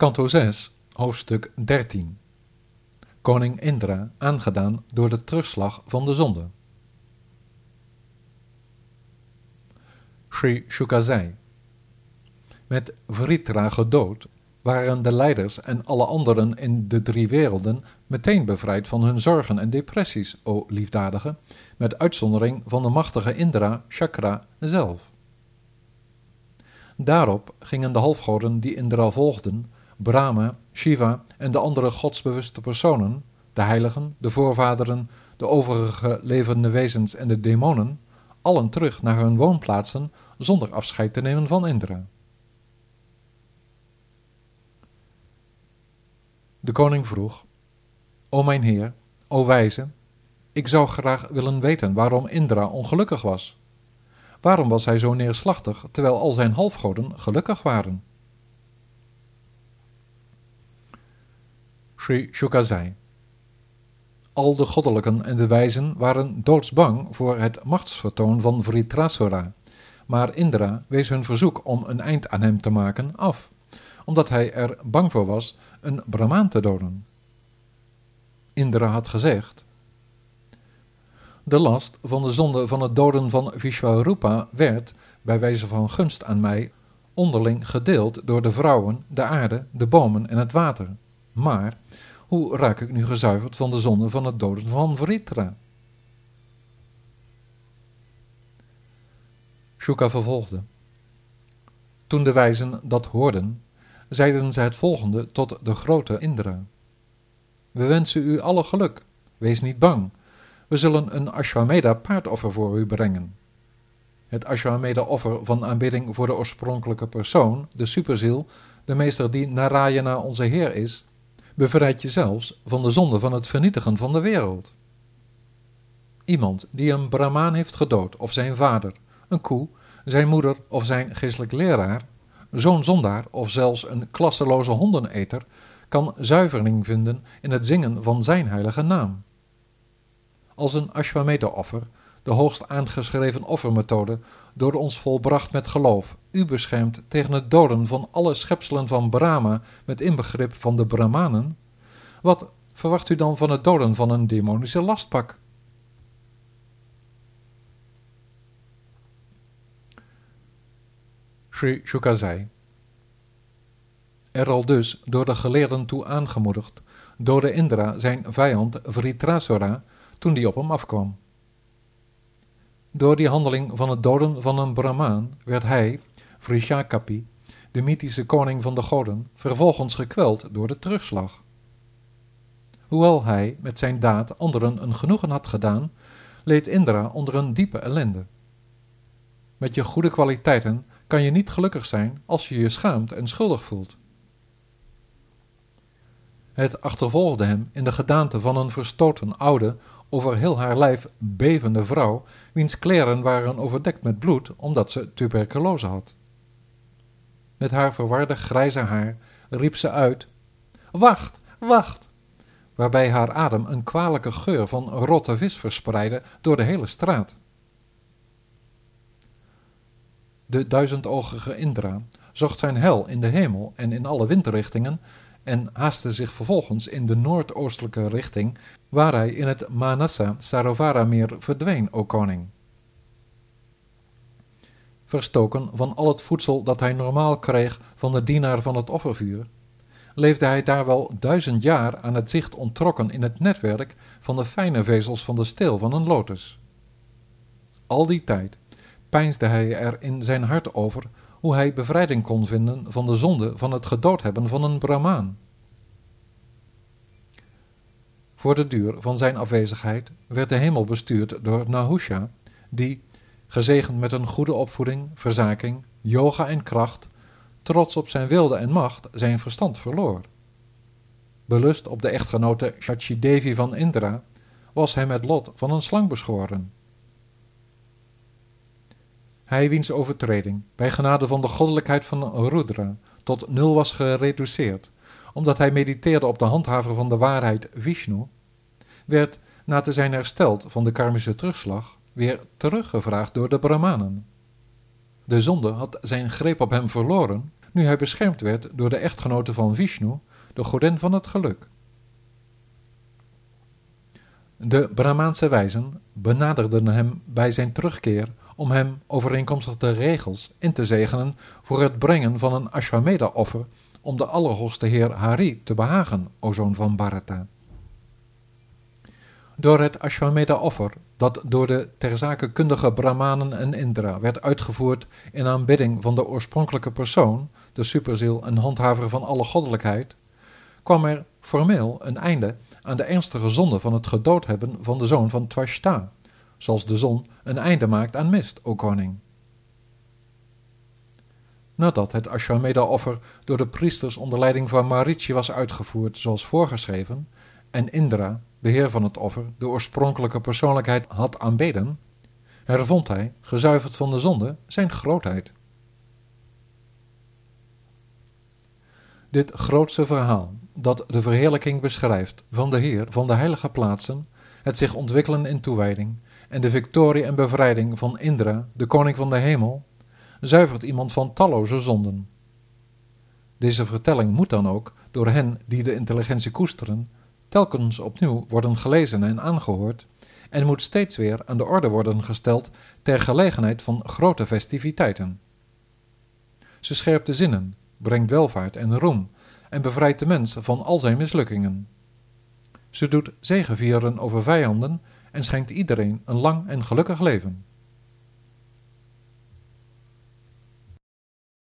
Kanto 6, hoofdstuk 13. Koning Indra aangedaan door de terugslag van de zonde. Sri Shuka zei: met Vritra gedood waren de leiders en alle anderen in de 3 werelden meteen bevrijd van hun zorgen en depressies, o liefdadige, met uitzondering van de machtige Indra Chakra zelf. Daarop gingen de halfgoden die Indra volgden, Brahma, Shiva en de andere godsbewuste personen, de heiligen, de voorvaderen, de overige levende wezens en de demonen, allen terug naar hun woonplaatsen zonder afscheid te nemen van Indra. De koning vroeg: O mijn heer, o wijze, ik zou graag willen weten waarom Indra ongelukkig was. Waarom was hij zo neerslachtig, terwijl al zijn halfgoden gelukkig waren? Sri Shuka zei: al de goddelijken en de wijzen waren doodsbang voor het machtsvertoon van Vritrasura, maar Indra wees hun verzoek om een eind aan hem te maken af, omdat hij er bang voor was een Brahmaan te doden. Indra had gezegd: de last van de zonde van het doden van Vishvarupa werd, bij wijze van gunst aan mij, onderling gedeeld door de vrouwen, de aarde, de bomen en het water. Maar hoe raak ik nu gezuiverd van de zonde van het doden van Vritra? Shuka vervolgde: toen de wijzen dat hoorden, zeiden zij het volgende tot de grote Indra: we wensen u alle geluk, wees niet bang, we zullen een Ashwamedha paardoffer voor u brengen. Het Ashwamedha offer van aanbidding voor de oorspronkelijke persoon, de superziel, de meester die Narayana onze Heer is, bevrijdt je zelfs van de zonde van het vernietigen van de wereld. Iemand die een Brahmaan heeft gedood, of zijn vader, een koe, zijn moeder of zijn geestelijk leraar, zo'n zondaar of zelfs een klasseloze hondeneter, kan zuivering vinden in het zingen van zijn heilige naam. Als een Ashwamedha-offer, de hoogst aangeschreven offermethode, door ons volbracht met geloof, u beschermt tegen het doden van alle schepselen van Brahma met inbegrip van de Brahmanen, wat verwacht u dan van het doden van een demonische lastpak? Sri Shuka zei: er al dus door de geleerden toe aangemoedigd, doodde Indra zijn vijand Vritrasura toen die op hem afkwam. Door die handeling van het doden van een Brahmaan werd hij, Vrishakapi, de mythische koning van de goden, vervolgens gekweld door de terugslag. Hoewel hij met zijn daad anderen een genoegen had gedaan, leed Indra onder een diepe ellende. Met je goede kwaliteiten kan je niet gelukkig zijn als je je schaamt en schuldig voelt. Het achtervolgde hem in de gedaante van een verstoten oude, over heel haar lijf bevende vrouw, wiens kleren waren overdekt met bloed omdat ze tuberculose had. Met haar verwarde grijze haar riep ze uit: wacht, wacht! Waarbij haar adem een kwalijke geur van rotte vis verspreidde door de hele straat. De duizendogige Indra zocht zijn heil in de hemel en in alle windrichtingen en haastte zich vervolgens in de noordoostelijke richting, waar hij in het Manasa Sarovara meer verdween, o koning. Verstoken van al het voedsel dat hij normaal kreeg van de dienaar van het offervuur, leefde hij daar wel 1000 jaar aan het zicht onttrokken in het netwerk van de fijne vezels van de steel van een lotus. Al die tijd peinsde hij er in zijn hart over hoe hij bevrijding kon vinden van de zonde van het gedood hebben van een Brahmaan. Voor de duur van zijn afwezigheid werd de hemel bestuurd door Nahusha, die, gezegend met een goede opvoeding, verzaking, yoga en kracht, trots op zijn wilde en macht zijn verstand verloor. Belust op de echtgenote Shachidevi van Indra, was hij met lot van een slang beschoren. Hij wiens overtreding, bij genade van de goddelijkheid van Rudra, tot 0 was gereduceerd, omdat hij mediteerde op de handhaver van de waarheid Vishnu, werd, na te zijn hersteld van de karmische terugslag, weer teruggevraagd door de Brahmanen. De zonde had zijn greep op hem verloren, nu hij beschermd werd door de echtgenote van Vishnu, de godin van het geluk. De Brahmaanse wijzen benaderden hem bij zijn terugkeer om hem overeenkomstig de regels in te zegenen voor het brengen van een Ashwamedha-offer om de Allerhoogste Heer Hari te behagen, o zoon van Bharata. Door het Ashwamedha-offer, dat door de ter zake kundige Brahmanen en Indra werd uitgevoerd in aanbidding van de oorspronkelijke persoon, de superziel en handhaver van alle goddelijkheid, kwam er formeel een einde aan de ernstige zonde van het gedood hebben van de zoon van Twashta, zoals de zon een einde maakt aan mist, o koning. Nadat het Ashwamedha-offer door de priesters onder leiding van Marichi was uitgevoerd zoals voorgeschreven, en Indra, de heer van het offer, de oorspronkelijke persoonlijkheid had aanbeden, hervond hij, gezuiverd van de zonde, zijn grootheid. Dit grootste verhaal, dat de verheerlijking beschrijft van de Heer van de heilige plaatsen, het zich ontwikkelen in toewijding en de victorie en bevrijding van Indra, de koning van de hemel, zuivert iemand van talloze zonden. Deze vertelling moet dan ook, door hen die de intelligentie koesteren, telkens opnieuw worden gelezen en aangehoord en moet steeds weer aan de orde worden gesteld ter gelegenheid van grote festiviteiten. Ze scherpt de zinnen, brengt welvaart en roem en bevrijdt de mens van al zijn mislukkingen. Ze doet zegevieren over vijanden en schenkt iedereen een lang en gelukkig leven.